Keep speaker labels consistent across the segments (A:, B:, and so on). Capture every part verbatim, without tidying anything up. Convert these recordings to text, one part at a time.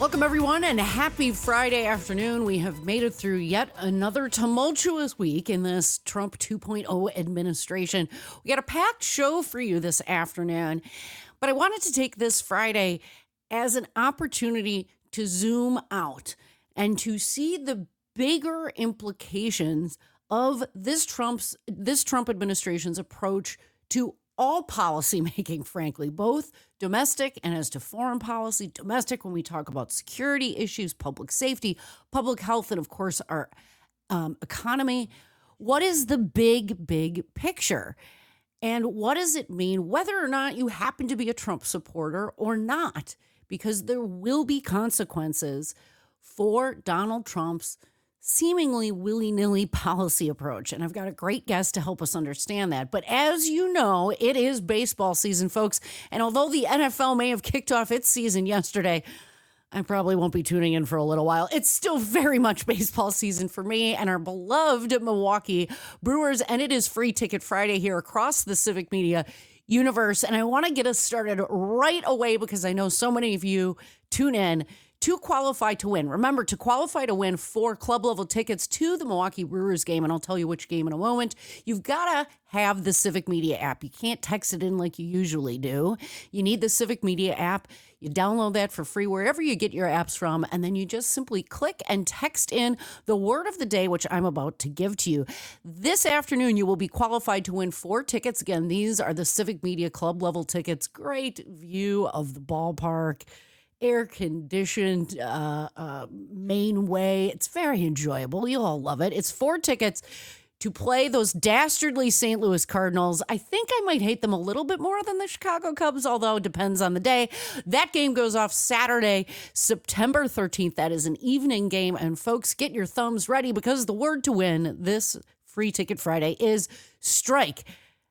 A: Welcome, everyone, and happy Friday afternoon. We have made it through yet another tumultuous week in this Trump two point oh administration. We got a packed show for you this afternoon, but I wanted to take this Friday as an opportunity to zoom out and to see the bigger implications of this Trump's this Trump administration's approach to all policymaking, frankly, both domestic and as to foreign policy. Domestic, when we talk about security issues, public safety, public health, and of course, our um, economy. What is the big, big picture? And what does it mean, whether or not you happen to be a Trump supporter or not? Because there will be consequences for Donald Trump's seemingly willy-nilly policy approach. And I've got a great guest to help us understand that. But as you know, it is baseball season, folks. And although the N F L may have kicked off its season yesterday, I probably won't be tuning in for a little while. It's still very much baseball season for me and our beloved Milwaukee Brewers. And it is Free Ticket Friday here across the Civic Media universe. And I want to get us started right away because I know so many of you tune in to qualify to win. Remember, to qualify to win four club level tickets to the Milwaukee Brewers game, and I'll tell you which game in a moment, you've got to have the Civic Media app. You can't text it in like you usually do. You need the Civic Media app. You download that for free wherever you get your apps from, and then you just simply click and text in the word of the day, which I'm about to give to you. This afternoon, you will be qualified to win four tickets. Again, these are the Civic Media club level tickets. Great view of the ballpark, air-conditioned uh, uh, main way. It's very enjoyable. You'll all love it. It's four tickets to play those dastardly Saint Louis Cardinals. I think I might hate them a little bit more than the Chicago Cubs, although it depends on the day. That game goes off Saturday, September thirteenth. That is an evening game. And folks, get your thumbs ready because the word to win this Free Ticket Friday is strike.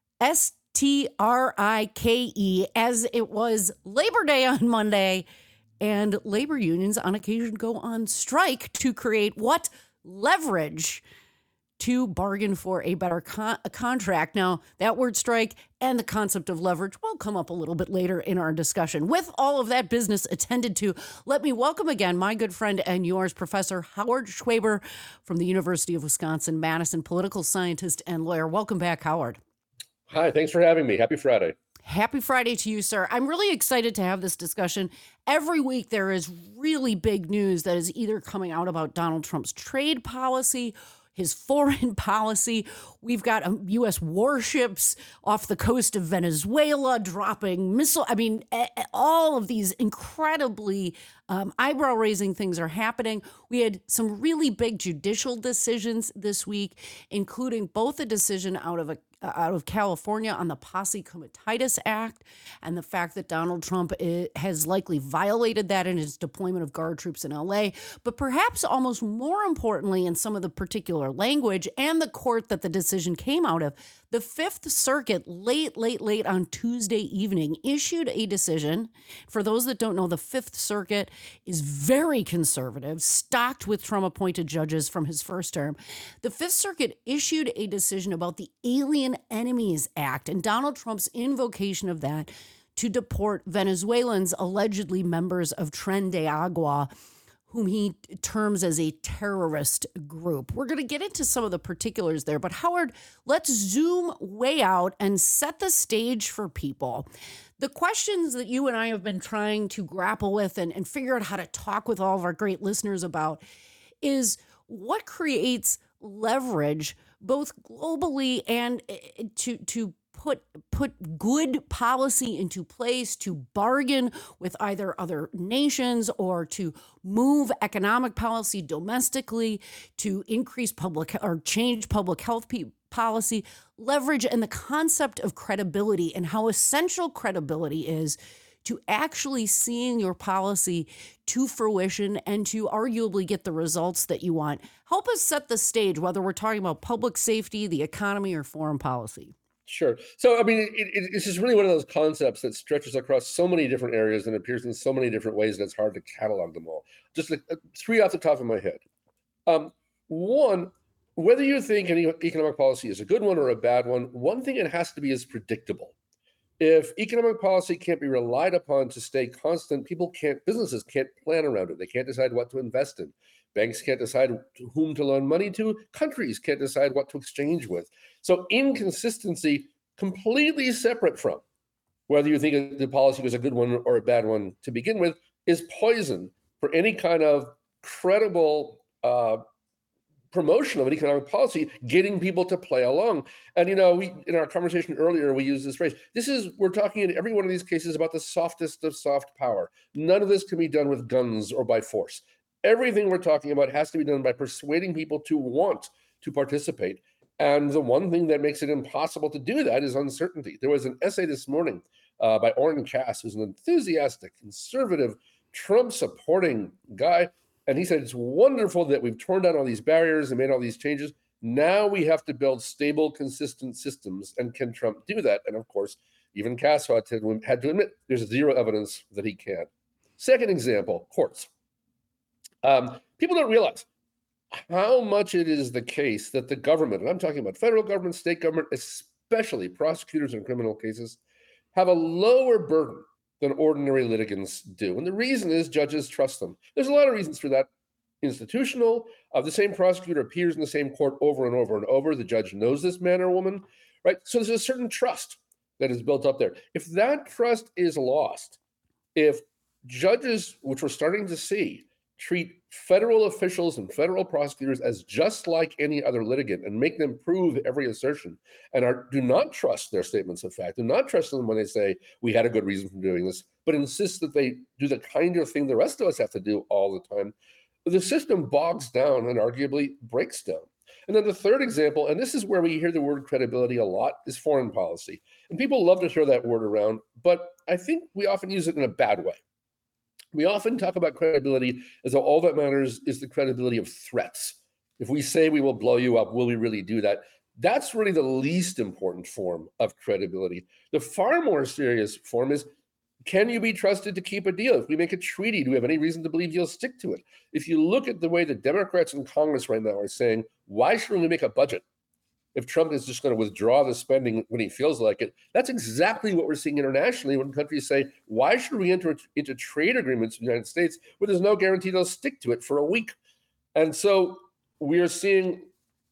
A: S T R I K E, as it was Labor Day on Monday. And labor unions on occasion go on strike to create what? Leverage to bargain for a better con- a contract. Now, that word strike and the concept of leverage will come up a little bit later in our discussion. With all of that business attended to, let me welcome again my good friend and yours, Professor Howard Schwaber from the University of Wisconsin-Madison, political scientist and lawyer. Welcome back, Howard.
B: Hi, thanks for having me. Happy Friday.
A: Happy Friday to you, sir. I'm really excited to have this discussion. Every week there is really big news that is either coming out about Donald Trump's trade policy, his foreign policy. We've got um, U S warships off the coast of Venezuela dropping missile. I mean, a- all of these incredibly um, eyebrow-raising things are happening. We had some really big judicial decisions this week, including both a decision out of a uh, out of California on the Posse Comitatus Act and the fact that Donald Trump i- has likely violated that in his deployment of guard troops in L A. But perhaps almost more importantly, in some of the particular language and the court that the decision came out of, the Fifth Circuit late, late, late on Tuesday evening issued a decision. For those that don't know, the Fifth Circuit is very conservative, stocked with Trump-appointed judges from his first term. The Fifth Circuit issued a decision about the Alien Enemies Act and Donald Trump's invocation of that to deport Venezuelans, allegedly members of Tren de Agua, whom he terms as a terrorist group. We're going to get into some of the particulars there, but Howard, let's zoom way out and set the stage for people. The questions that you and I have been trying to grapple with and, and figure out how to talk with all of our great listeners about is what creates leverage both globally and uh, to to put put good policy into place to bargain with either other nations or to move economic policy domestically to increase public or change public health pe- policy, leverage, and the concept of credibility and how essential credibility is to actually seeing your policy to fruition and to arguably get the results that you want. Help us set the stage, whether we're talking about public safety, the economy, or foreign policy.
B: Sure. So, I mean, it, it, it's just really one of those concepts that stretches across so many different areas and appears in so many different ways that it's hard to catalog them all. Just like, uh, three off the top of my head. Um, one, whether you think any economic policy is a good one or a bad one, one thing it has to be is predictable. If economic policy can't be relied upon to stay constant, people can't, businesses can't plan around it. They can't decide what to invest in. Banks can't decide to whom to loan money to. Countries can't decide what to exchange with. So inconsistency, completely separate from whether you think the policy was a good one or a bad one to begin with, is poison for any kind of credible uh, promotion of an economic policy, getting people to play along. And, you know, we, in our conversation earlier, we used this phrase. This is, we're talking in every one of these cases about the softest of soft power. None of this can be done with guns or by force. Everything we're talking about has to be done by persuading people to want to participate. And the one thing that makes it impossible to do that is uncertainty. There was an essay this morning uh, by Oren Cass, who's an enthusiastic, conservative, Trump-supporting guy. And he said, it's wonderful that we've torn down all these barriers and made all these changes. Now we have to build stable, consistent systems. And can Trump do that? And of course, even Cass had to, had to admit there's zero evidence that he can. Second example, courts. Um, people don't realize how much it is the case that the government, and I'm talking about federal government, state government, especially prosecutors in criminal cases, have a lower burden than ordinary litigants do. And the reason is judges trust them. There's a lot of reasons for that. Institutional, uh, the same prosecutor appears in the same court over and over and over. The judge knows this man or woman, right? So there's a certain trust that is built up there. If that trust is lost, if judges, which we're starting to see, treat federal officials and federal prosecutors as just like any other litigant and make them prove every assertion, and are, do not trust their statements of fact, do not trust them when they say, we had a good reason for doing this, but insist that they do the kind of thing the rest of us have to do all the time, the system bogs down and arguably breaks down. And then the third example, and this is where we hear the word credibility a lot, is foreign policy. And people love to throw that word around, but I think we often use it in a bad way. We often talk about credibility as though all that matters is the credibility of threats. If we say we will blow you up, will we really do that? That's really the least important form of credibility. The far more serious form is, can you be trusted to keep a deal? If we make a treaty, do we have any reason to believe you'll stick to it? If you look at the way the Democrats in Congress right now are saying, why should we make a budget if Trump is just going to withdraw the spending when he feels like it? That's exactly what we're seeing internationally when countries say, why should we enter into trade agreements with the United States where there's no guarantee they'll stick to it for a week? And so we are seeing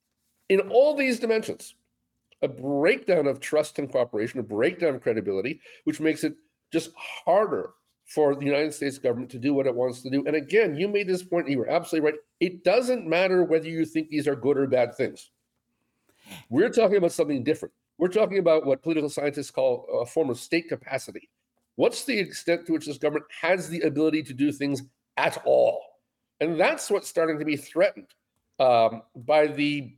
B: in all these dimensions a breakdown of trust and cooperation, a breakdown of credibility, which makes it just harder for the United States government to do what it wants to do. And again, you made this point, you were absolutely right. It doesn't matter whether you think these are good or bad things. We're talking about something different. We're talking about what political scientists call a form of state capacity. What's the extent to which this government has the ability to do things at all? And that's what's starting to be threatened um, by the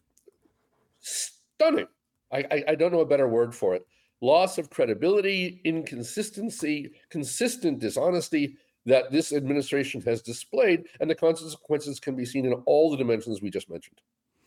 B: stunning, I, I, I don't know a better word for it, loss of credibility, inconsistency, consistent dishonesty that this administration has displayed, and the consequences can be seen in all the dimensions we just mentioned.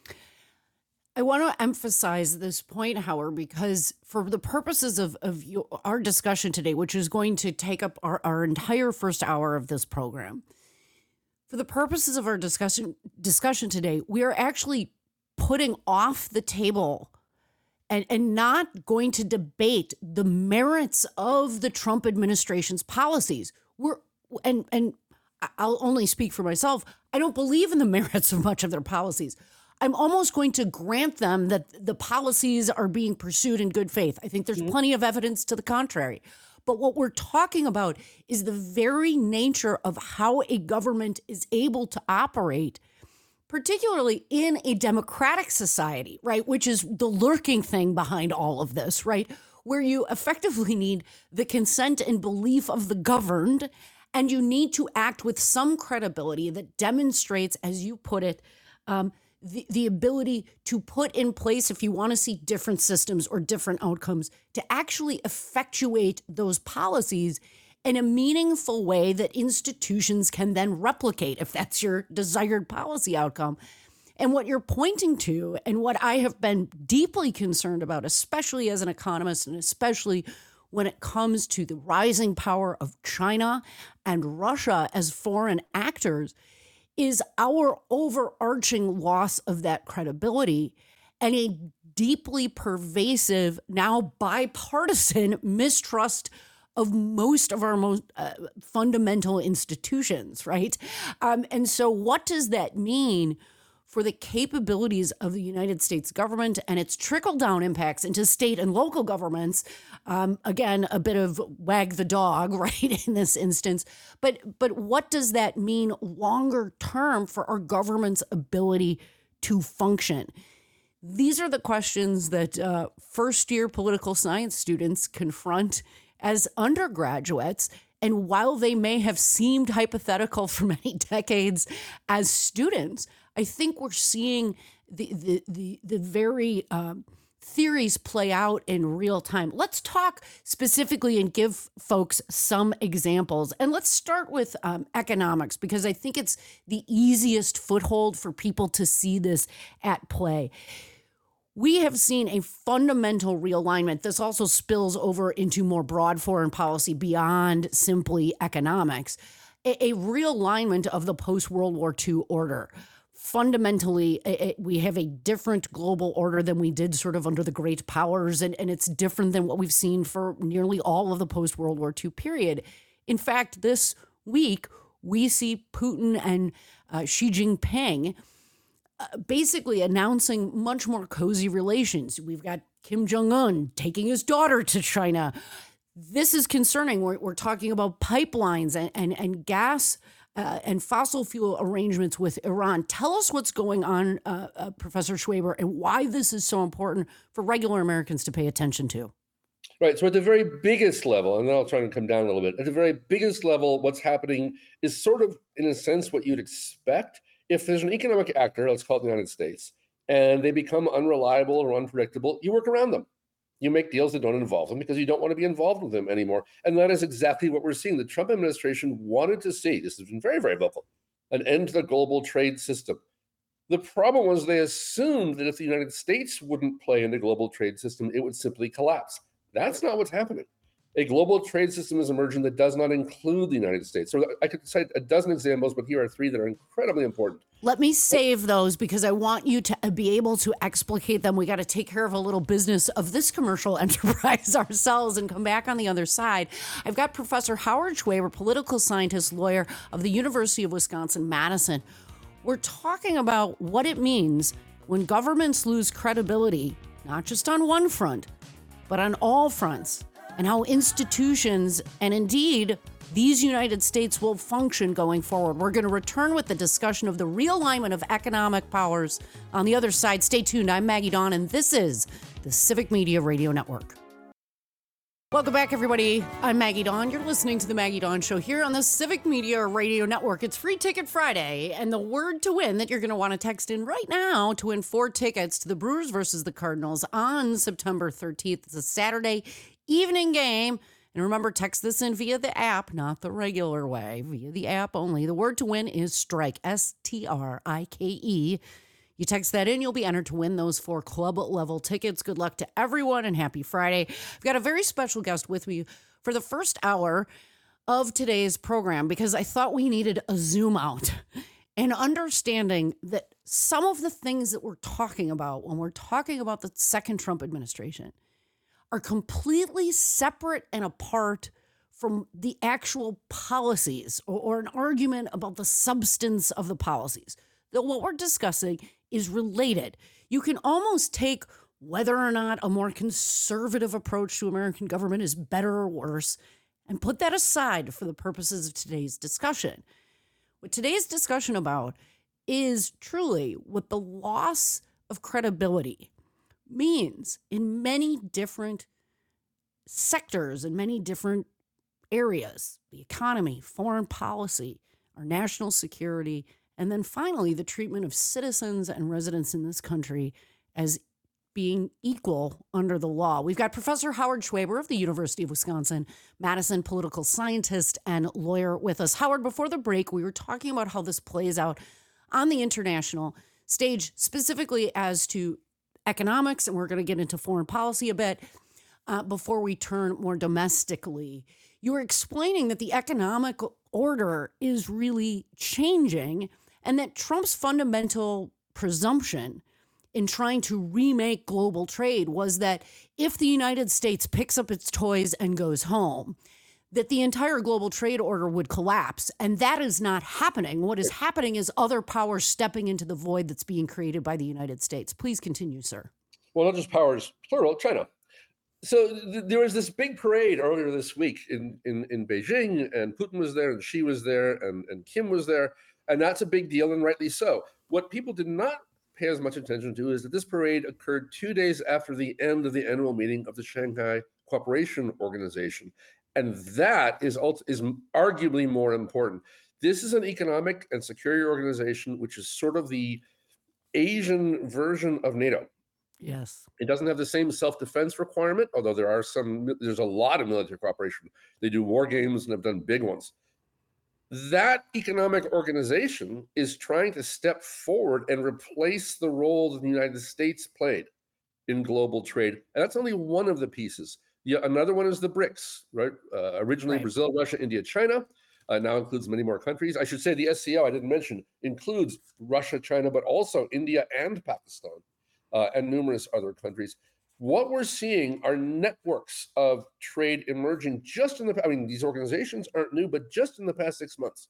A: I want to emphasize this point, Howard, because for the purposes of, of your, our discussion today, which is going to take up our, our entire first hour of this program, for the purposes of our discussion discussion today, we are actually putting off the table and, and not going to debate the merits of the Trump administration's policies. We're and and I'll only speak for myself. I don't believe in the merits of much of their policies. I'm almost going to grant them that the policies are being pursued in good faith. I think there's mm-hmm. plenty of evidence to the contrary. But what we're talking about is the very nature of how a government is able to operate, particularly in a democratic society, right? Which is the lurking thing behind all of this, right? Where you effectively need the consent and belief of the governed, and you need to act with some credibility that demonstrates, as you put it, um, The, the ability to put in place, if you want to see different systems or different outcomes, to actually effectuate those policies in a meaningful way that institutions can then replicate if that's your desired policy outcome. And what you're pointing to, and what I have been deeply concerned about, especially as an economist, and especially when it comes to the rising power of China and Russia as foreign actors, is our overarching loss of that credibility and a deeply pervasive, now bipartisan mistrust of most of our most uh, fundamental institutions, right? Um, and so what does that mean for the capabilities of the United States government and its trickle-down impacts into state and local governments? Um, again, a bit of wag the dog, right, in this instance. But but what does that mean longer term for our government's ability to function? These are the questions that uh, first-year political science students confront as undergraduates. And while they may have seemed hypothetical for many decades as students, I think we're seeing the the the, the very um, theories play out in real time. Let's talk specifically and give folks some examples. And let's start with um, economics, because I think it's the easiest foothold for people to see this at play. We have seen a fundamental realignment. This also spills over into more broad foreign policy beyond simply economics, a, a realignment of the post-World War Two order. Fundamentally, it, we have a different global order than we did sort of under the great powers, and, and it's different than what we've seen for nearly all of the post-World War Two period. In fact, this week, we see Putin and uh, Xi Jinping uh, basically announcing much more cozy relations. We've got Kim Jong-un taking his daughter to China. This is concerning. We're, we're talking about pipelines and, and, and gas Uh, and fossil fuel arrangements with Iran. Tell us what's going on, uh, uh, Professor Schwaber, and why this is so important for regular Americans to pay attention to.
B: Right. So at the very biggest level, and then I'll try and come down a little bit, at the very biggest level, what's happening is sort of, in a sense, what you'd expect. If there's an economic actor, let's call it the United States, and they become unreliable or unpredictable, you work around them. You make deals that don't involve them because you don't want to be involved with them anymore. And that is exactly what we're seeing. The Trump administration wanted to see, this has been very, very vocal, an end to the global trade system. The problem was they assumed that if the United States wouldn't play in the global trade system, it would simply collapse. That's not what's happening. A global trade system is emerging that does not include the United States. So I could cite a dozen examples, but here are three that are incredibly important.
A: Let me save those because I want you to be able to explicate them. We got to take care of a little business of this commercial enterprise ourselves and come back on the other side. I've got Professor Howard Schwaber, political scientist, lawyer of the University of Wisconsin-Madison. We're talking about what it means when governments lose credibility, not just on one front, but on all fronts, and how institutions and indeed these United States will function going forward. We're going to return with the discussion of the realignment of economic powers on the other side. Stay tuned. I'm Maggie Dawn, and this is the Civic Media Radio Network. Welcome back, everybody. I'm Maggie Dawn. You're listening to the Maggie Dawn Show here on the Civic Media Radio Network. It's Free Ticket Friday, and the word to win that you're going to want to text in right now to win four tickets to the Brewers versus the Cardinals on September thirteenth. It's a Saturday evening game. And remember, text this in via the app, not the regular way, via the app only. The word to win is strike, S T R I K E. You text that in, you'll be entered to win those four club-level tickets. Good luck to everyone, and happy Friday. I've got a very special guest with me for the first hour of today's program because I thought we needed a zoom out and understanding that some of the things that we're talking about when we're talking about the second Trump administration are completely separate and apart from the actual policies or, or an argument about the substance of the policies. That what we're discussing is related. You can almost take whether or not a more conservative approach to American government is better or worse and put that aside for the purposes of today's discussion. What today's discussion about is truly what the loss of credibility means in many different sectors and many different areas, the economy, foreign policy, our national security, and then finally the treatment of citizens and residents in this country as being equal under the law. We've got Professor Howard Schwaber of the University of Wisconsin-Madison, political scientist and lawyer with us. Howard, before the break, we were talking about how this plays out on the international stage, specifically as to economics, and we're going to get into foreign policy a bit uh, before we turn more domestically. You were explaining that the economic order is really changing and that Trump's fundamental presumption in trying to remake global trade was that if the United States picks up its toys and goes home, that the entire global trade order would collapse. And that is not happening. What is happening is other powers stepping into the void that's being created by the United States. Please continue, sir.
B: Well, not just powers, plural, China. So th- there was this big parade earlier this week in, in, in Beijing, and Putin was there, and Xi was there, and, and Kim was there. And that's a big deal, and rightly so. What people did not pay as much attention to is that this parade occurred two days after the end of the annual meeting of the Shanghai Cooperation Organization. And that is is arguably more important. This is an economic and security organization, which is sort of the Asian version of NATO.
A: Yes.
B: It doesn't have the same self-defense requirement, although there are some, there's a lot of military cooperation. They do war games and have done big ones. That economic organization is trying to step forward and replace the role that the United States played in global trade. And that's only one of the pieces. Yeah, another one is the BRICS, right? Uh, originally right. Brazil, Russia, India, China, uh, now includes many more countries. I should say the S C O, I didn't mention, includes Russia, China, but also India and Pakistan, uh, and numerous other countries. What we're seeing are networks of trade emerging just in the, I mean, these organizations aren't new, but just in the past six months.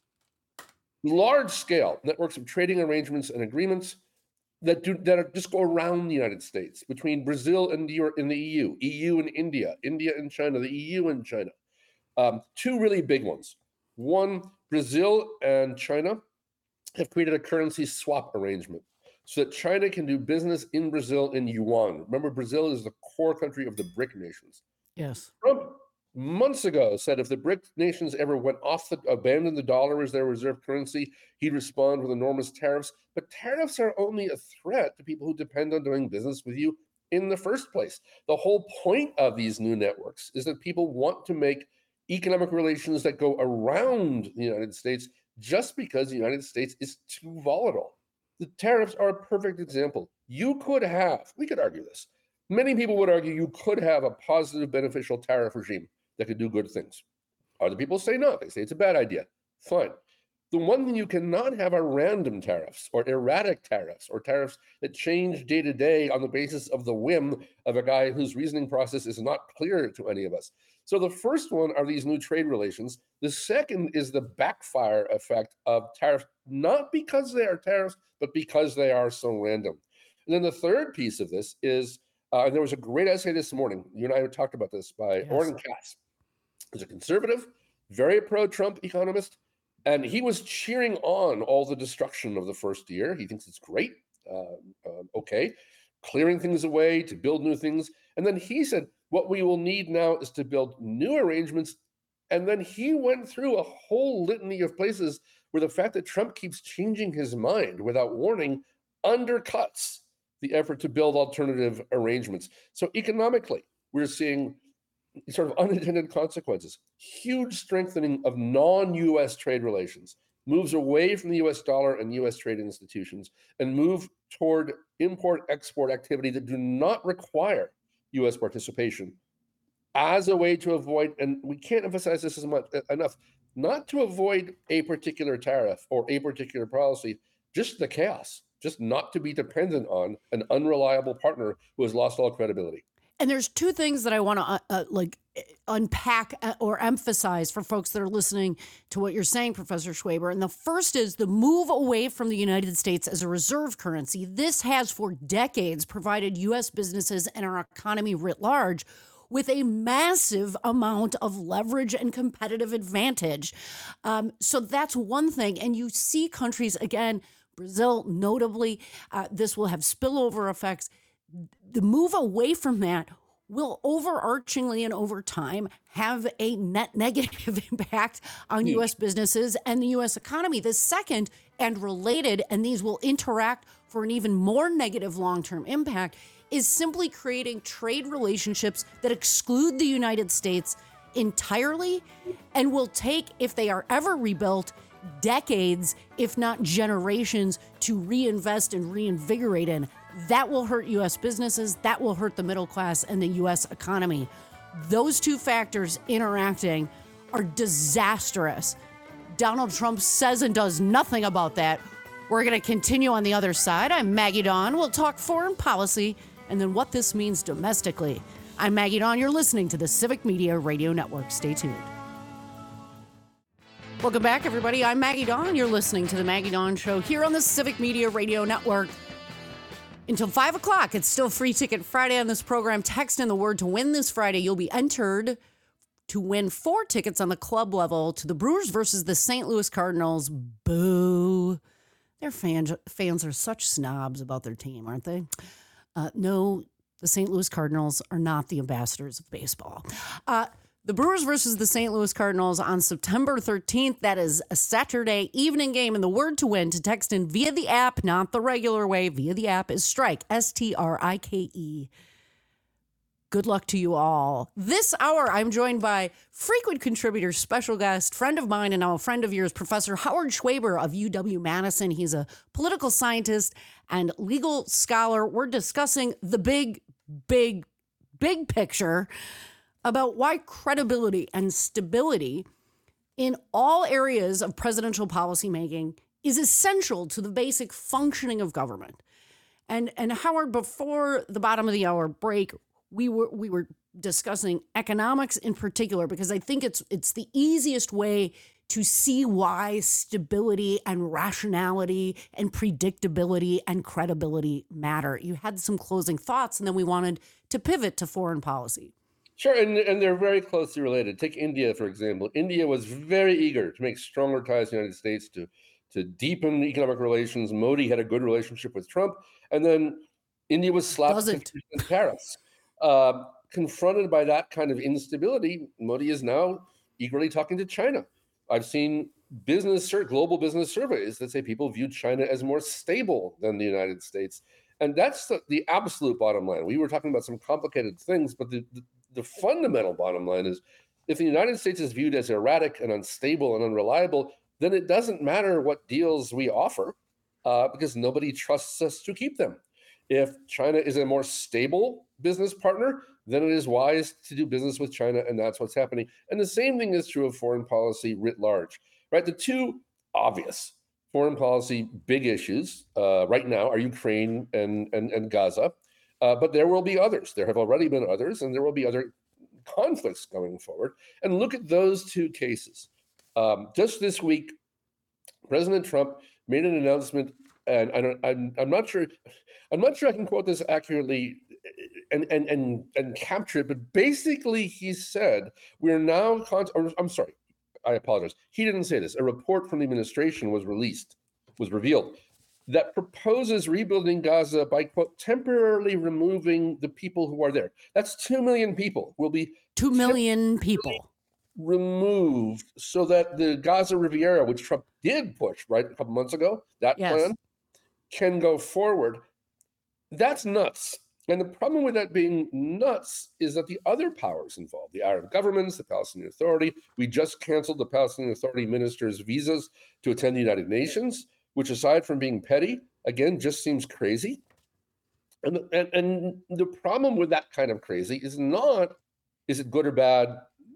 B: Large scale networks of trading arrangements and agreements that do that are, just go around the United States, between Brazil and Europe and the E U, E U and India, India and China, the E U and China. Um, two really big ones. One, Brazil and China have created a currency swap arrangement so that China can do business in Brazil in yuan. Remember, Brazil is the core country of the BRIC nations.
A: Yes.
B: Trump months ago said if the BRIC nations ever went off the, abandoned the dollar as their reserve currency, he'd respond with enormous tariffs. But tariffs are only a threat to people who depend on doing business with you in the first place. The whole point of these new networks is that people want to make economic relations that go around the United States just because the United States is too volatile. The tariffs are a perfect example. You could have, we could argue this, many people would argue you could have a positive, beneficial tariff regime that could do good things. Other people say no, they say it's a bad idea. Fine. The one thing you cannot have are random tariffs or erratic tariffs or tariffs that change day to day on the basis of the whim of a guy whose reasoning process is not clear to any of us. So the first one are these new trade relations. The second is the backfire effect of tariffs, not because they are tariffs, but because they are so random. And then the third piece of this is, uh, and there was a great essay this morning, you and I talked about this, by yes. Oren Cass. He's a conservative, very pro-Trump economist, and he was cheering on all the destruction of the first year. He thinks it's great, uh, uh, okay, clearing things away to build new things. And then he said, what we will need now is to build new arrangements. And then he went through a whole litany of places where the fact that Trump keeps changing his mind without warning undercuts the effort to build alternative arrangements. So economically, we're seeing sort of unintended consequences, huge strengthening of non-U S trade relations, moves away from the U S dollar and U S trade institutions, and move toward import-export activity that do not require U S participation as a way to avoid, and we can't emphasize this as much enough, not to avoid a particular tariff or a particular policy, just the chaos, just not to be dependent on an unreliable partner who has lost all credibility.
A: And there's two things that I want to uh, uh, like unpack or emphasize for folks that are listening to what you're saying, Professor Schwaber. And the first is the move away from the United States as a reserve currency. This has for decades provided U S businesses and our economy writ large with a massive amount of leverage and competitive advantage. Um, so that's one thing. And you see countries, again, Brazil notably, uh, this will have spillover effects. The move away from that will overarchingly and over time have a net negative impact on U S businesses and the U S economy. The second and related, and these will interact for an even more negative long-term impact, is simply creating trade relationships that exclude the United States entirely and will take, if they are ever rebuilt, decades, if not generations, to reinvest and reinvigorate in. That will hurt U S businesses, that will hurt the middle class and the U S economy. Those two factors interacting are disastrous. Donald Trump says and does nothing about that. We're going to continue on the other side. I'm Maggie Dawn. We'll talk foreign policy and then what this means domestically. I'm Maggie Dawn. You're listening to the Civic Media Radio Network. Stay tuned. Welcome back, everybody. I'm Maggie Dawn. You're listening to the Maggie Dawn Show here on the Civic Media Radio Network. Until five o'clock, it's still Free Ticket Friday on this program. Text in the word to win this Friday. You'll be entered to win four tickets on the club level to the Brewers versus the Saint Louis Cardinals. Boo. Their fans, fans are such snobs about their team, aren't they? Uh, no, the Saint Louis Cardinals are not the ambassadors of baseball. Uh, the Brewers versus the Saint Louis Cardinals on September thirteenth. That is a Saturday evening game. And the word to win to text in via the app, not the regular way, via the app is strike, S T R I K E. Good luck to you all. This hour, I'm joined by frequent contributor, special guest, friend of mine and now a friend of yours, Professor Howard Schwaber of U W-Madison. He's a political scientist and legal scholar. We're discussing the big, big, big picture about why credibility and stability in all areas of presidential policymaking is essential to the basic functioning of government. And, and Howard, before the bottom of the hour break, we were we were discussing economics in particular, because I think it's it's the easiest way to see why stability and rationality and predictability and credibility matter. You had some closing thoughts, and then we wanted to pivot to foreign policy.
B: Sure, and, and they're very closely related. Take India, for example. India was very eager to make stronger ties to the United States, to, to deepen economic relations. Modi had a good relationship with Trump, and then India was slapped with tariffs. Uh, confronted by that kind of instability, Modi is now eagerly talking to China. I've seen business, global business surveys that say people view China as more stable than the United States. And that's the, the absolute bottom line. We were talking about some complicated things, but the, the, the fundamental bottom line is if the United States is viewed as erratic and unstable and unreliable, then it doesn't matter what deals we offer uh, because nobody trusts us to keep them. If China is a more stable business partner, then it is wise to do business with China, and that's what's happening. And the same thing is true of foreign policy writ large, right? The two obvious foreign policy big issues uh, right now are Ukraine and, and, and Gaza, uh, but there will be others. There have already been others, and there will be other conflicts going forward. And look at those two cases. Um, just this week, President Trump made an announcement, and I don't, I'm, I'm not sure, I'm not sure I can quote this accurately and and and and capture it, but basically he said we're now. Con- or, I'm sorry, I apologize. He didn't say this. A report from the administration was released, was revealed, that proposes rebuilding Gaza by, quote, temporarily removing the people who are there. That's two million people will be
A: two million people
B: removed, so that the Gaza Riviera, which Trump did push right a couple months ago, that yes. plan can go forward. That's nuts. And the problem with that being nuts is that the other powers involved, the Arab governments, the Palestinian Authority, we just canceled the Palestinian Authority ministers' visas to attend the United Nations, which aside from being petty, again, just seems crazy. And, and, and the problem with that kind of crazy is not, is it good or bad?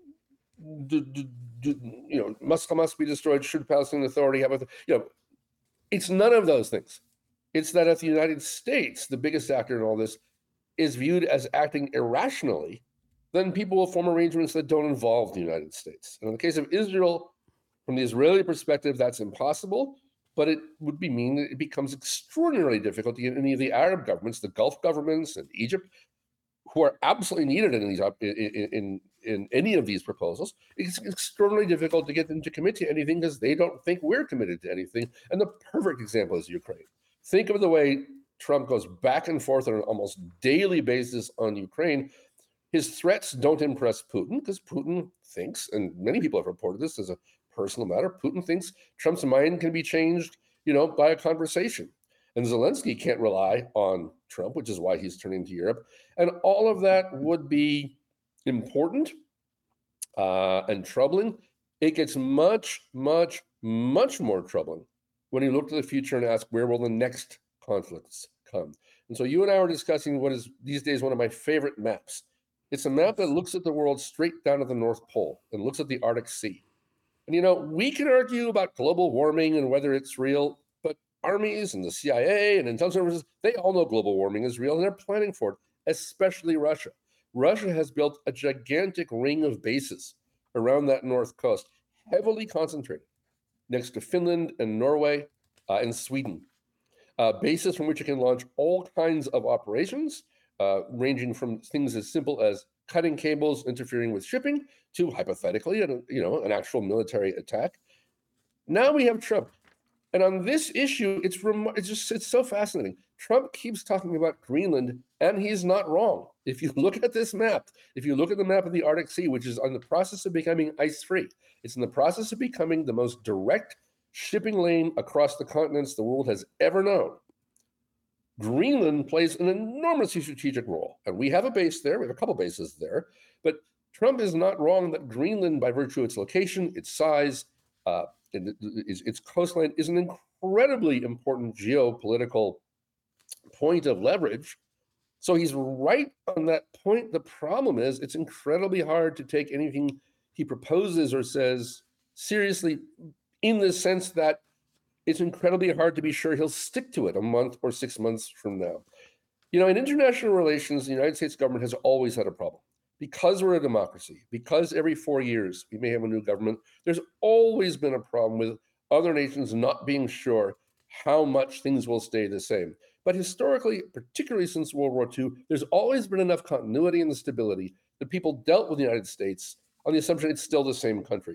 B: Do, do, do, you know, must Hamas be destroyed? Should Palestinian Authority have a, you know, it's none of those things. It's that if the United States, the biggest actor in all this, is viewed as acting irrationally, then people will form arrangements that don't involve the United States. And in the case of Israel, from the Israeli perspective, that's impossible, but it would be mean that it becomes extraordinarily difficult to get any of the Arab governments, the Gulf governments and Egypt, who are absolutely needed in these in, in, in any of these proposals. It's extraordinarily difficult to get them to commit to anything because they don't think we're committed to anything. And the perfect example is Ukraine. Think of the way Trump goes back and forth on an almost daily basis on Ukraine. His threats don't impress Putin because Putin thinks, and many people have reported this as a personal matter, Putin thinks Trump's mind can be changed, you know, by a conversation. And Zelensky can't rely on Trump, which is why he's turning to Europe. And all of that would be important uh, and troubling. It gets much, much, much more troubling when you look to the future and ask, where will the next conflicts come? And so you and I were discussing what is these days one of my favorite maps. It's a map that looks at the world straight down to the North Pole and looks at the Arctic Sea. And, you know, we can argue about global warming and whether it's real, but armies and the C I A and intelligence services, they all know global warming is real and they're planning for it, especially Russia. Russia has built a gigantic ring of bases around that north coast, heavily concentrated next to Finland and Norway uh, and Sweden. Uh, bases from which it can launch all kinds of operations, uh, ranging from things as simple as cutting cables, interfering with shipping, to hypothetically, an, you know, an actual military attack. Now we have Trump, and on this issue, it's rem- it's just it's so fascinating. Trump keeps talking about Greenland, and he's not wrong. If you look at this map, if you look at the map of the Arctic Sea, which is in the process of becoming ice-free, it's in the process of becoming the most direct shipping lane across the continents the world has ever known. Greenland plays an enormously strategic role, and we have a base there. We have a couple bases there, but Trump is not wrong that Greenland, by virtue of its location, its size, uh, its, its coastline, is an incredibly important geopolitical point of leverage. So he's right on that point. The problem is it's incredibly hard to take anything he proposes or says seriously, in the sense that it's incredibly hard to be sure he'll stick to it a month or six months from now. You know, in international relations, the United States government has always had a problem. Because we're a democracy, because every four years we may have a new government, there's always been a problem with other nations not being sure how much things will stay the same. But historically, particularly since World War Two, there's always been enough continuity and stability that people dealt with the United States on the assumption it's still the same country.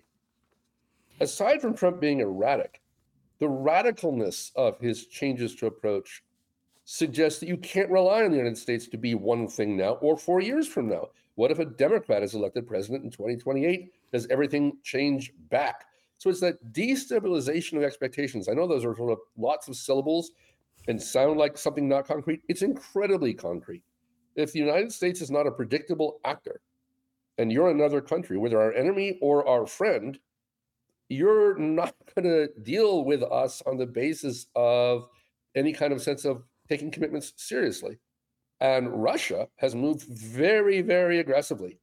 B: Aside from Trump being erratic, the radicalness of his changes to approach suggests that you can't rely on the United States to be one thing now or four years from now. What if a Democrat is elected president in twenty twenty-eight? Does everything change back? So it's that destabilization of expectations. I know those are sort of lots of syllables and sound like something not concrete. It's incredibly concrete. If the United States is not a predictable actor and you're another country, whether our enemy or our friend, you're not going to deal with us on the basis of any kind of sense of taking commitments seriously. And Russia has moved very, very aggressively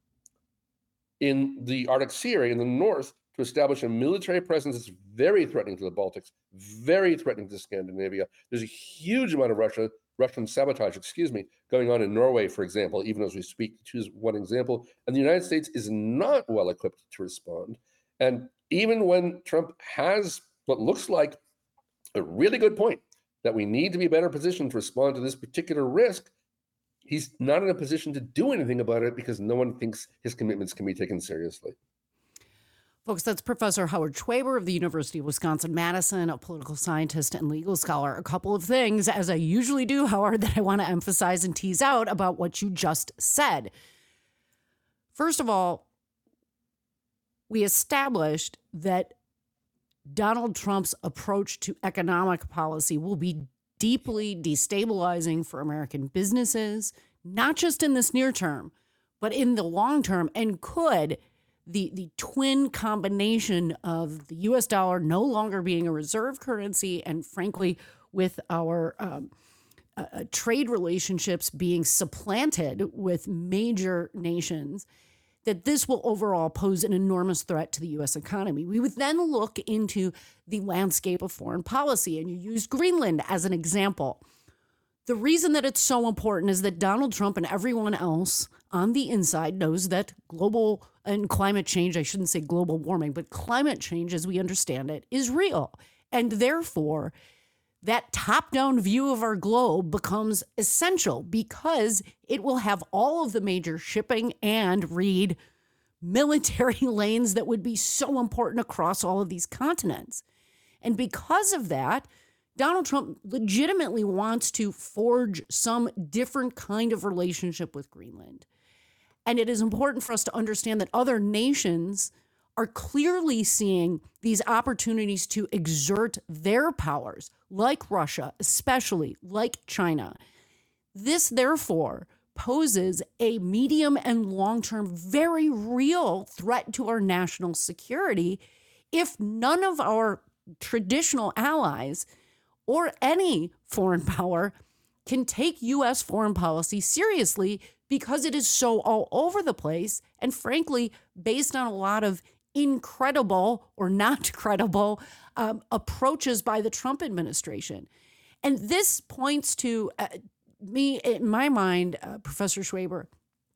B: in the Arctic Sea area in the north to establish a military presence that's very threatening to the Baltics, very threatening to Scandinavia. There's a huge amount of Russia, Russian sabotage, excuse me, going on in Norway, for example, even as we speak, to choose one example. And the United States is not well equipped to respond. And even when Trump has what looks like a really good point that we need to be better positioned to respond to this particular risk, he's not in a position to do anything about it because no one thinks his commitments can be taken seriously.
A: Folks, that's Professor Howard Schwaber of the University of Wisconsin-Madison, a political scientist and legal scholar. A couple of things, as I usually do, Howard, that I want to emphasize and tease out about what you just said. First of all, we established that Donald Trump's approach to economic policy will be deeply destabilizing for American businesses, not just in this near term, but in the long term, and could the, the twin combination of the U S dollar no longer being a reserve currency and, frankly, with our um, uh, trade relationships being supplanted with major nations, that this will overall pose an enormous threat to the U S economy. We would then look into the landscape of foreign policy, and you used Greenland as an example. The reason that it's so important is that Donald Trump and everyone else on the inside knows that global and climate change, I shouldn't say global warming, but climate change as we understand it is real. And therefore, that top-down view of our globe becomes essential because it will have all of the major shipping and, read, military lanes that would be so important across all of these continents. And because of that, Donald Trump legitimately wants to forge some different kind of relationship with Greenland. And it is important for us to understand that other nations are clearly seeing these opportunities to exert their powers, like Russia, especially like China. This, therefore, poses a medium and long-term, very real threat to our national security if none of our traditional allies or any foreign power can take U S foreign policy seriously because it is so all over the place and, frankly, based on a lot of incredible or not credible um, approaches by the Trump administration. And this points to uh, me, in my mind, uh, Professor Schwaber,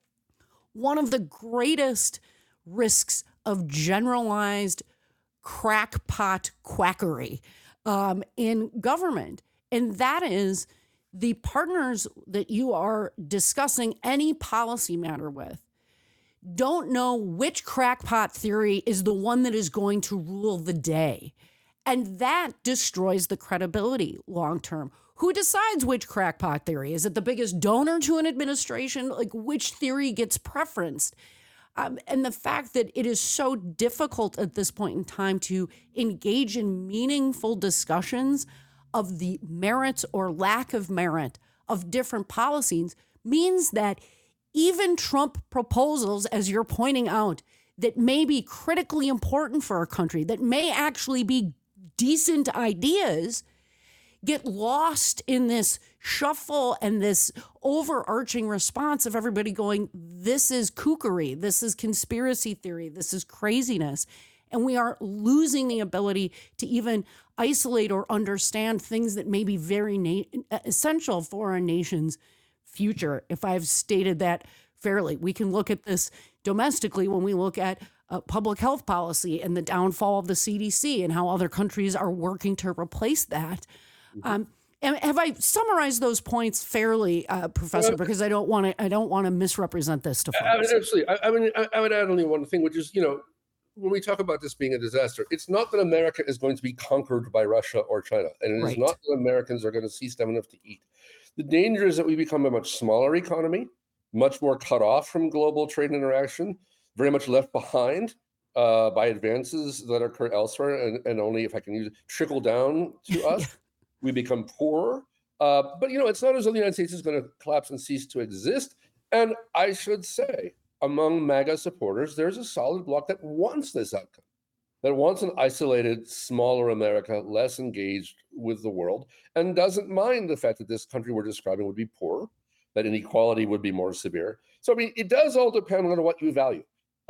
A: one of the greatest risks of generalized crackpot quackery um, in government. And that is the partners that you are discussing any policy matter with don't know which crackpot theory is the one that is going to rule the day. And that destroys the credibility long term. Who decides which crackpot theory? Is it the biggest donor to an administration? Like, which theory gets preferenced? Um, and the fact that it is so difficult at this point in time to engage in meaningful discussions of the merits or lack of merit of different policies means that even Trump proposals, as you're pointing out, that may be critically important for our country, that may actually be decent ideas, get lost in this shuffle and this overarching response of everybody going, this is kookery, this is conspiracy theory, this is craziness. And we are losing the ability to even isolate or understand things that may be very na- essential for our nation's future. If I've stated that fairly, we can look at this domestically when we look at uh, public health policy and the downfall of the C D C and how other countries are working to replace that. Um, and have I summarized those points fairly, uh, Professor?
B: Well,
A: because I don't want to. I don't want to misrepresent this to folks.
B: I mean, absolutely. I, I mean, I, I would add only one thing, which is, you know, when we talk about this being a disaster, it's not that America is going to be conquered by Russia or China, and it
A: Right.
B: is not that Americans are going to cease to have enough to eat. The danger is that we become a much smaller economy, much more cut off from global trade interaction, very much left behind uh, by advances that occur elsewhere, and, and only, if I can use it, trickle down to us.
A: Yeah.
B: We become poorer. Uh, but, you know, it's not as though the United States is going to collapse and cease to exist. And I should say, among MAGA supporters, there's a solid bloc that wants this outcome, that wants an isolated, smaller America, less engaged with the world, and doesn't mind the fact that this country we're describing would be poorer, that inequality would be more severe. So, I mean, it does all depend on what you value.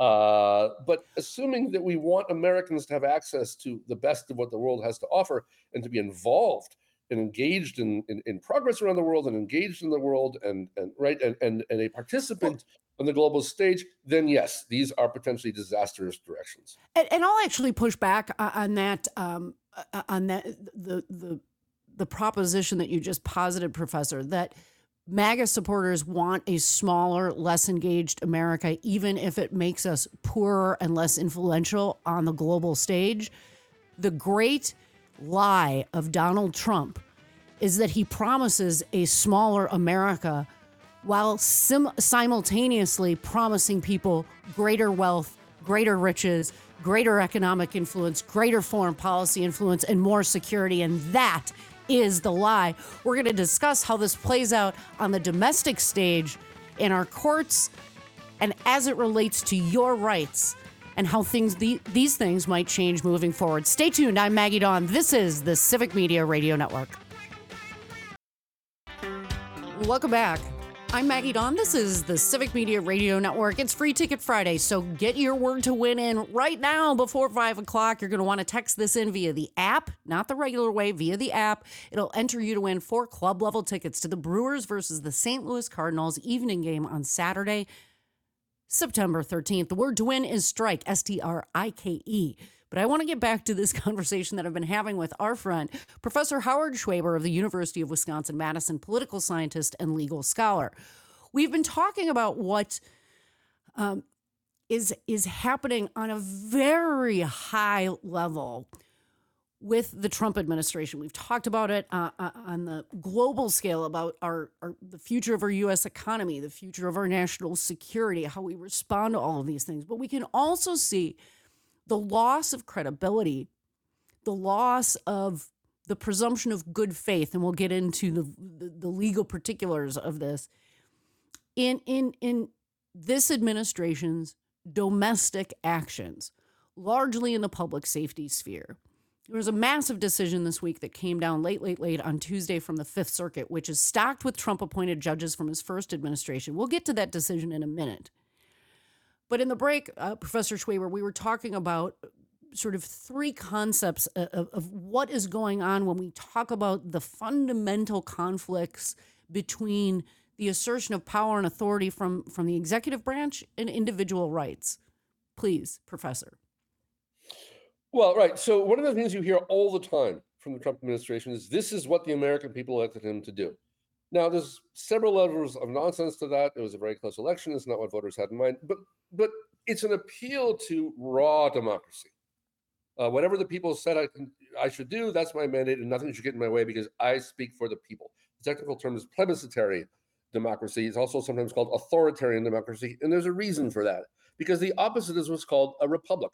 B: Uh, but assuming that we want Americans to have access to the best of what the world has to offer and to be involved and engaged in, in, in progress around the world and engaged in the world and, and right and, and, and a participant on the global stage, then yes, these are potentially disastrous directions.
A: And, and I'll actually push back uh, on that. Um, uh, on that the the the proposition that you just posited, Professor, that MAGA supporters want a smaller, less engaged America, even if it makes us poorer and less influential on the global stage. The great lie of Donald Trump is that he promises a smaller America while sim- simultaneously promising people greater wealth, greater riches, greater economic influence, greater foreign policy influence, and more security. And that is the lie. We're going to discuss how this plays out on the domestic stage in our courts and as it relates to your rights and how things the, these things might change moving forward. Stay tuned. I'm Maggie Dawn. This is the Civic Media Radio Network. Welcome back. I'm Maggie Dawn. This is the Civic Media Radio Network. It's Free Ticket Friday, so get your word to win in right now before five o'clock. You're going to want to text this in via the app, not the regular way, via the app. It'll enter you to win four club-level tickets to the Brewers versus the Saint Louis Cardinals evening game on Saturday, September thirteenth. The word to win is strike, S T R I K E. But I want to get back to this conversation that I've been having with our friend, Professor Howard Schwaber of the University of Wisconsin-Madison, political scientist and legal scholar. We've been talking about what um, is, is happening on a very high level with the Trump administration. We've talked about it uh, uh, on the global scale, about our, our the future of our U S economy, the future of our national security, how we respond to all of these things. But we can also see the loss of credibility, the loss of the presumption of good faith, and we'll get into the, the, the legal particulars of this, in, in, in this administration's domestic actions, largely in the public safety sphere. There was a massive decision this week that came down late, late, late on Tuesday from the Fifth Circuit, which is stocked with Trump-appointed judges from his first administration. We'll get to that decision in a minute. But in the break, uh, Professor Schwaber, we were talking about sort of three concepts of, of what is going on when we talk about the fundamental conflicts between the assertion of power and authority from, from the executive branch and individual rights. Please, Professor.
B: Well, right. So one of the things you hear all the time from the Trump administration is this is what the American people elected him to do. Now, there's several levels of nonsense to that. It was a very close election. It's not what voters had in mind. But but it's an appeal to raw democracy. Uh, whatever the people said I, can, I should do, that's my mandate, and nothing should get in my way because I speak for the people. The technical term is plebiscitary democracy. It's also sometimes called authoritarian democracy, and there's a reason for that. Because the opposite is what's called a republic.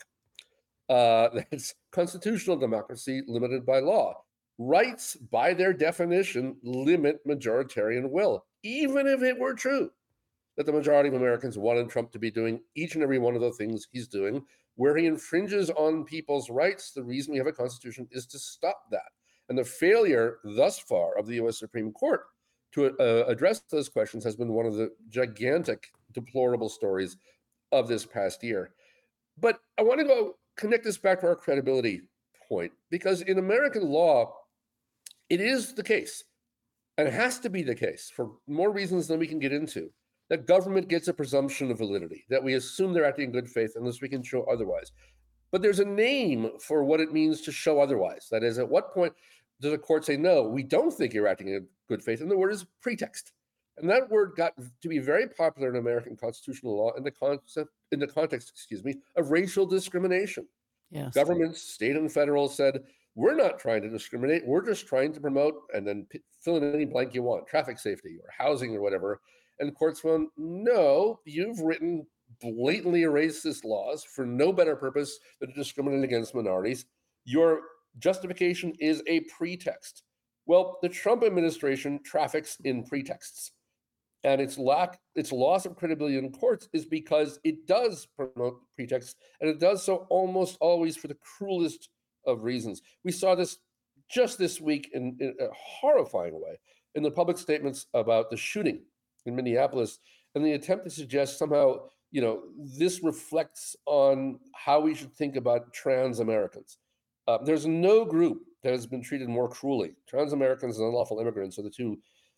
B: Uh, that's constitutional democracy limited by law. Rights, by their definition, limit majoritarian will, even if it were true that the majority of Americans wanted Trump to be doing each and every one of the things he's doing, where he infringes on people's rights. The reason we have a constitution is to stop that. And the failure thus far of the U S Supreme Court to uh, address those questions has been one of the gigantic, deplorable stories of this past year. But I want to go connect this back to our credibility point, because in American law, it is the case, and it has to be the case for more reasons than we can get into, that government gets a presumption of validity, that we assume they're acting in good faith unless we can show otherwise. But there's a name for what it means to show otherwise. That is, at what point does a court say, no, we don't think you're acting in good faith? And the word is pretext. And that word got to be very popular in American constitutional law in the concept, in the context, excuse me, of racial discrimination.
A: Yes.
B: Governments, state and federal, said, we're not trying to discriminate. We're just trying to promote, and then p- fill in any blank you want, traffic safety or housing or whatever. And courts found, no, you've written blatantly racist laws for no better purpose than to discriminate against minorities. Your justification is a pretext. Well, the Trump administration traffics in pretexts. And its lack, its loss of credibility in courts is because it does promote pretexts, and it does so almost always for the cruelest of reasons. We saw this just this week in, in a horrifying way in the public statements about the shooting in Minneapolis, and the attempt to suggest somehow, you know, this reflects on how we should think about trans Americans. Uh, there's no group that has been treated more cruelly. Trans Americans and unlawful immigrants are the two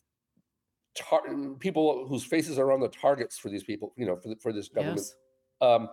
B: tar- people whose faces are on the targets for these people, you know, for, the, for this government.
A: Yes.
B: Um,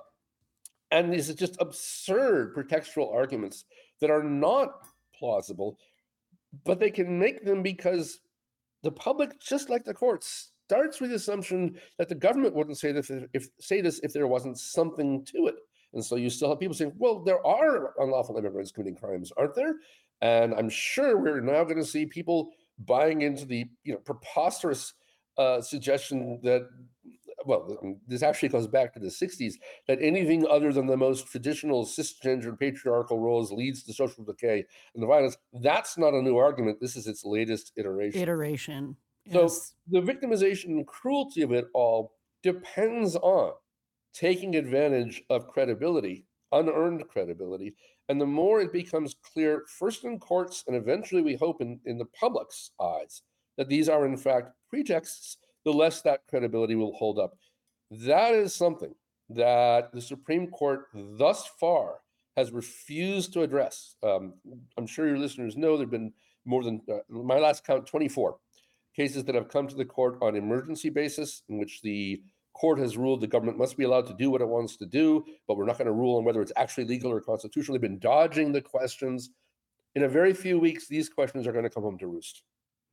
B: and these are just absurd pretextual arguments that are not plausible, but they can make them because the public, just like the courts, starts with the assumption that the government wouldn't say this if, if say this if there wasn't something to it. And so you still have people saying, well, there are unlawful immigrants committing crimes, aren't there? And I'm sure we're now going to see people buying into the, you know, preposterous uh, suggestion that, well, this actually goes back to the sixties, that anything other than the most traditional cisgendered patriarchal roles leads to social decay and the violence. That's not a new argument. This is its latest iteration.
A: Iteration.
B: So
A: Yes.
B: the victimization and cruelty of it all depends on taking advantage of credibility, unearned credibility. And the more it becomes clear, first in courts and eventually we hope in, in the public's eyes, that these are in fact pretexts, the less that credibility will hold up. That is something that the Supreme Court thus far has refused to address. Um, I'm sure your listeners know there have been more than, uh, my last count, twenty-four cases that have come to the court on emergency basis, in which the court has ruled the government must be allowed to do what it wants to do, but we're not going to rule on whether it's actually legal or constitutional. They've been dodging the questions. In a very few weeks, these questions are going to come home to roost.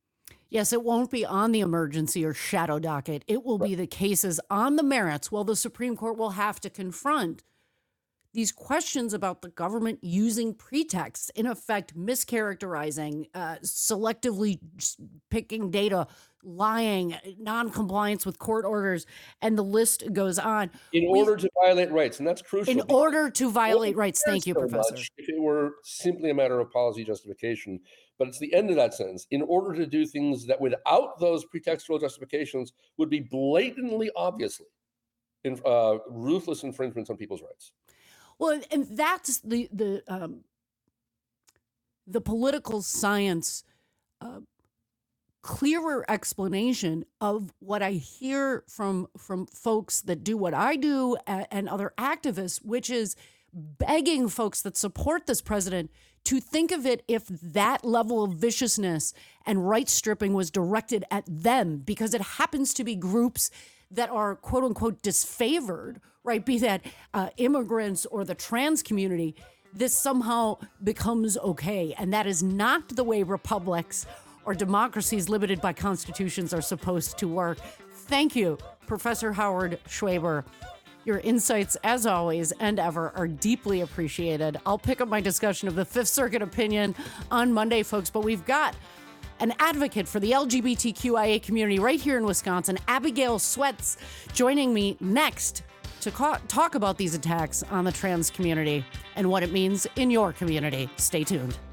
A: Yes, it won't be on the emergency or shadow docket. It will be the cases on the merits. Well, the Supreme Court will have to confront these questions about the government using pretexts, in effect, mischaracterizing, uh, selectively picking data, lying, non-compliance with court orders, and the list goes on.
B: In
A: We-
B: order to violate rights, and that's crucial.
A: in
B: because
A: order to violate
B: wouldn't
A: rights.
B: care
A: Thank you,
B: so
A: Professor.
B: much if it were simply a matter of policy justification, but it's the end of that sentence. In order to do things that without those pretextual justifications would be blatantly, obviously, in, uh, ruthless infringements on people's rights.
A: Well, and that's the the um, the political science uh, clearer explanation of what I hear from from folks that do what I do and, and other activists, which is begging folks that support this president to think of it if that level of viciousness and right stripping was directed at them, because it happens to be groups that are quote unquote disfavored, right? Be that uh, immigrants or the trans community. This somehow becomes okay. And that is not the way republics or democracies limited by constitutions are supposed to work. Thank you, Professor Howard Schweber. Your insights, as always and ever, are deeply appreciated. I'll pick up my discussion of the Fifth Circuit opinion on Monday, folks, but we've got an advocate for the L G B T Q I A community right here in Wisconsin, Abigail Sweats, joining me next to ca- talk about these attacks on the trans community and what it means in your community. Stay tuned.